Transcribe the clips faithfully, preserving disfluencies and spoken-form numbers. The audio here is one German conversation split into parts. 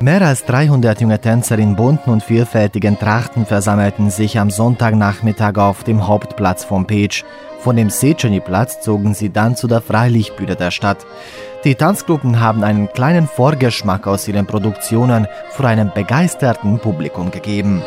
Mehr als dreihundert junge Tänzer in bunten und vielfältigen Trachten versammelten sich am Sonntagnachmittag auf dem Hauptplatz von Pécs. Von dem Széchenyi-Platz zogen sie dann zu der Freilichtbühne der Stadt. Die Tanzgruppen haben einen kleinen Vorgeschmack aus ihren Produktionen vor einem begeisterten Publikum gegeben.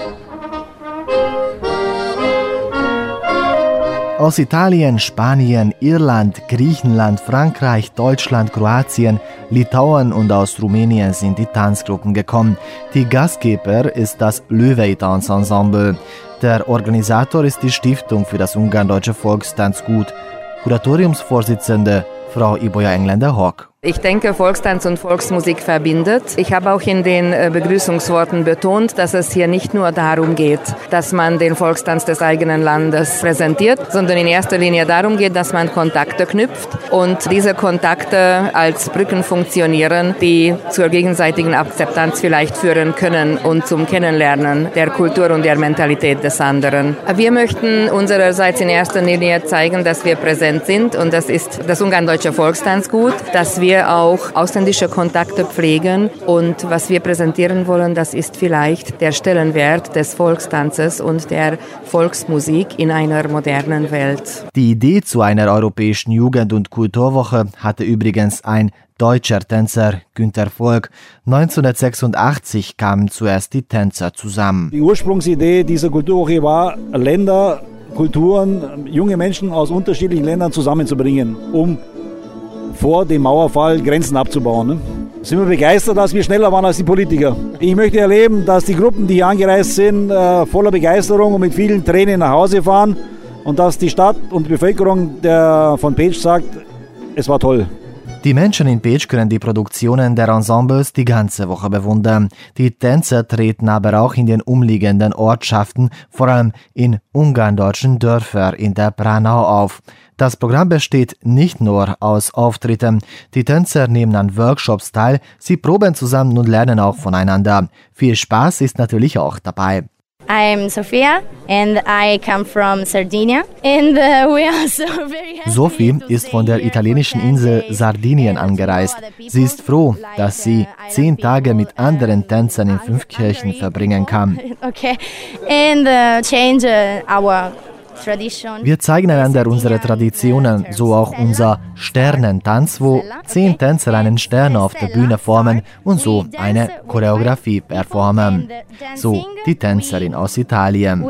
Aus Italien, Spanien, Irland, Griechenland, Frankreich, Deutschland, Kroatien, Litauen und aus Rumänien sind die Tanzgruppen gekommen. Die Gastgeber ist das Löwei-Tanzensemble. Der Organisator ist die Stiftung für das Ungarn-Deutsche Volkstanzgut. Kuratoriumsvorsitzende Frau Ibolya Engländer-Hock. Ich denke, Volkstanz und Volksmusik verbindet. Ich habe auch in den Begrüßungsworten betont, dass es hier nicht nur darum geht, dass man den Volkstanz des eigenen Landes präsentiert, sondern in erster Linie darum geht, dass man Kontakte knüpft und diese Kontakte als Brücken funktionieren, die zur gegenseitigen Akzeptanz vielleicht führen können und zum Kennenlernen der Kultur und der Mentalität des anderen. Wir möchten unsererseits in erster Linie zeigen, dass wir präsent sind, und das ist das Ungarn-Deutsche Volkstanzgut, dass wir wir auch ausländische Kontakte pflegen, und was wir präsentieren wollen, das ist vielleicht der Stellenwert des Volkstanzes und der Volksmusik in einer modernen Welt. Die Idee zu einer europäischen Jugend- und Kulturwoche hatte übrigens ein deutscher Tänzer, Günter Volk. neunzehnhundertsechsundachtzig kamen zuerst die Tänzer zusammen. Die Ursprungsidee dieser Kulturwoche war, Länder, Kulturen, junge Menschen aus unterschiedlichen Ländern zusammenzubringen, um vor dem Mauerfall Grenzen abzubauen. Ne? Sind wir begeistert, dass wir schneller waren als die Politiker. Ich möchte erleben, dass die Gruppen, die hier angereist sind, äh, voller Begeisterung und mit vielen Tränen nach Hause fahren, und dass die Stadt und die Bevölkerung der, von Pécs sagt, es war toll. Die Menschen in Pécs können die Produktionen der Ensembles die ganze Woche bewundern. Die Tänzer treten aber auch in den umliegenden Ortschaften, vor allem in ungarn-deutschen Dörfern in der Braunau auf. Das Programm besteht nicht nur aus Auftritten. Die Tänzer nehmen an Workshops teil, sie proben zusammen und lernen auch voneinander. Viel Spaß ist natürlich auch dabei. I'm Sofia and I come from Sardinia and uh, we are so very happy. Sophie ist von der italienischen Insel Sardinien angereist. Sie ist froh, dass sie zehn Tage mit anderen Tänzern in fünf Kirchen verbringen kann. Okay, and uh, change uh, our Wir zeigen einander unsere Traditionen, so auch unser Sternentanz, wo zehn Tänzer einen Stern auf der Bühne formen und so eine Choreografie performen. So die Tänzerin aus Italien.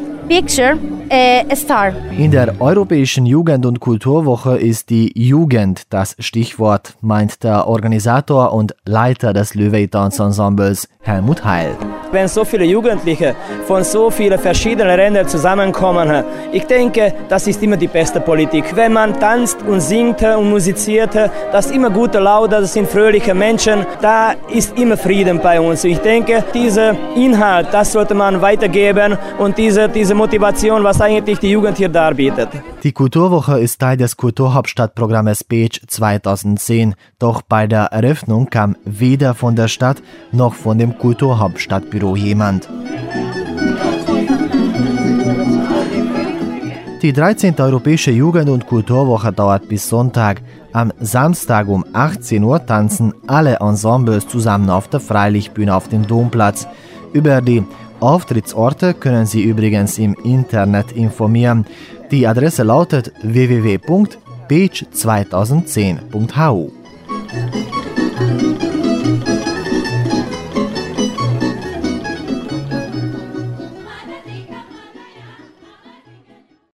In der Europäischen Jugend- und Kulturwoche ist die Jugend das Stichwort, meint der Organisator und Leiter des Löwei-Tanzensembles Helmut Heil. Wenn so viele Jugendliche von so vielen verschiedenen Ländern zusammenkommen, ich denke, das ist immer die beste Politik. Wenn man tanzt und singt und musiziert, das ist immer gute Laune, das sind fröhliche Menschen, da ist immer Frieden bei uns. Ich denke, dieser Inhalt, das sollte man weitergeben, und diese, diese Motivation, was eigentlich die Jugend hier darbietet. Die Kulturwoche ist Teil des Kulturhauptstadtprogrammes Pécs zweitausendzehn. Doch bei der Eröffnung kam weder von der Stadt noch von dem Kulturhauptstadtbüro jemand. Die dreizehnte Europäische Jugend- und Kulturwoche dauert bis Sonntag. Am Samstag um achtzehn Uhr tanzen alle Ensembles zusammen auf der Freilichtbühne auf dem Domplatz. Über die Auftrittsorte können Sie übrigens im Internet informieren. Die Adresse lautet w w w punkt pécs zweitausendzehn punkt h u.